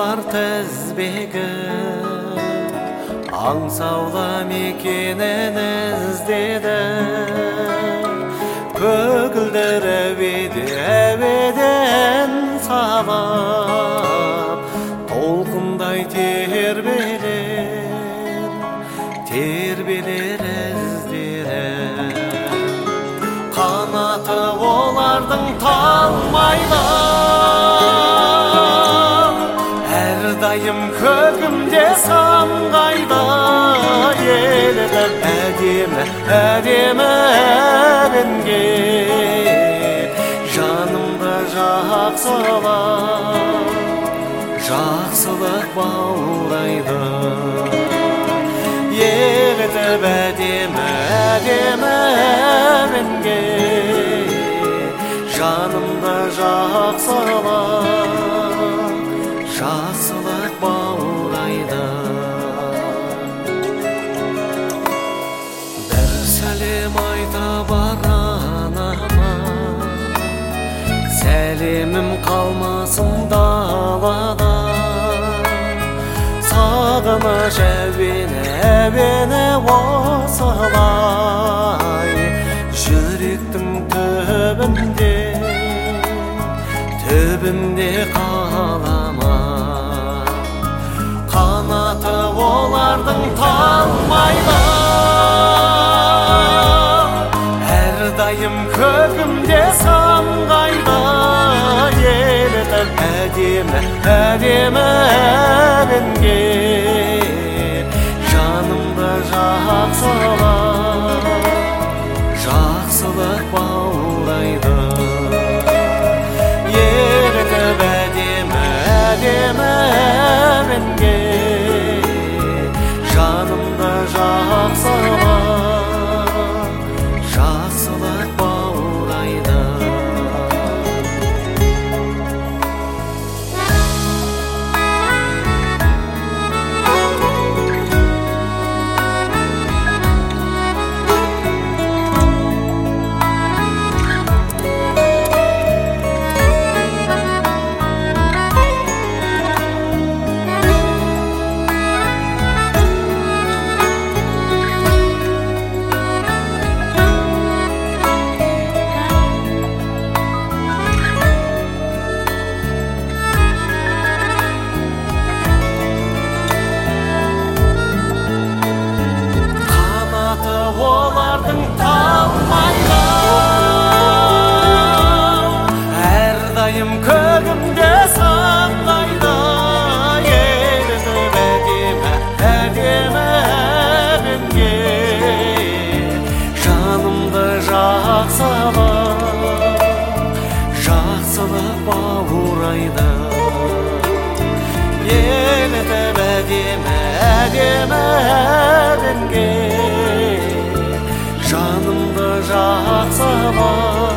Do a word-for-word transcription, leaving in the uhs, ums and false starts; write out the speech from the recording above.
болар тізбегі, аңсаулы мекенін іздеді. Көгілдір әуеде әуеден салап, толқындай тербелер, тербелер іздері. Қанаты олардың талмайды, әрдайым көгімде самғайды. Елітіп әдемі, әдемі әнге, жанымды жақсылық, жақсылық баурайды. Елітіп әдемі, әдемі әнге, жанымды жақсылық, жақсылық баурайды. Бір сәлем айта бар анама, сәлемім қалмасын далада. Сағыныш әуені, әуені осылай, жүректің түбінде, түбінде қалама. Қанаты олардың талмайды, әрдайым көгімде самғайды. Елітіп әдемі, әдемі әнге, жанымды жақсылық, жақсылық баурайды. Елітіп әдемі, әдемі әнге, жанымды жақсылық, жақсылық баурайды. Олардың талмайды, әрдайым көгімде самғайды. Елітіп әдемі, әдемі әнге, жанымды жақсылық, жақсылық баурайды. Елітіп әдемі, әдемі әнге, жанымды жақсылық,